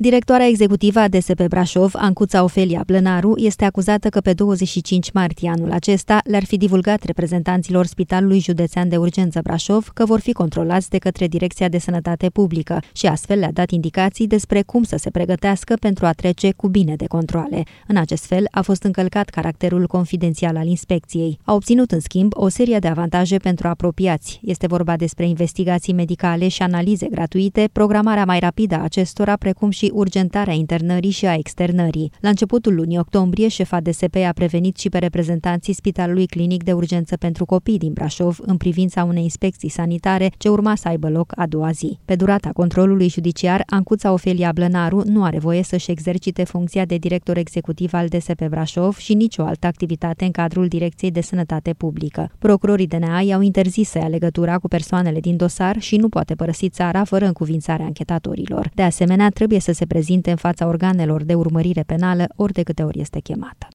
Directoarea executivă a DSP Brașov, Ancuța Ofelia Blănaru, este acuzată că pe 25 martie anul acesta le-ar fi divulgat reprezentanților Spitalului Județean de Urgență Brașov că vor fi controlați de către Direcția de Sănătate Publică și astfel le-a dat indicații despre cum să se pregătească pentru a trece cu bine de controale. În acest fel a fost încălcat caracterul confidențial al inspecției. A obținut în schimb o serie de avantaje pentru apropiați. Este vorba despre investigații medicale și analize gratuite, programarea mai rapidă a acestora, precum și urgentarea internării și a externării. La începutul lunii octombrie, șefa DSP a prevenit și pe reprezentanții Spitalului Clinic de Urgență pentru Copii din Brașov în privința unei inspecții sanitare ce urma să aibă loc a doua zi. Pe durata controlului judiciar, Ancuța Ofelia Blănaru nu are voie să-și exercite funcția de director executiv al DSP Brașov și nicio altă activitate în cadrul Direcției de Sănătate Publică. Procurorii DNA i-au interzis să ia legătura cu persoanele din dosar și nu poate părăsi țara fără încuvințarea anchetatorilor. De asemenea, trebuie să se prezinte în fața organelor de urmărire penală ori de câte ori este chemată.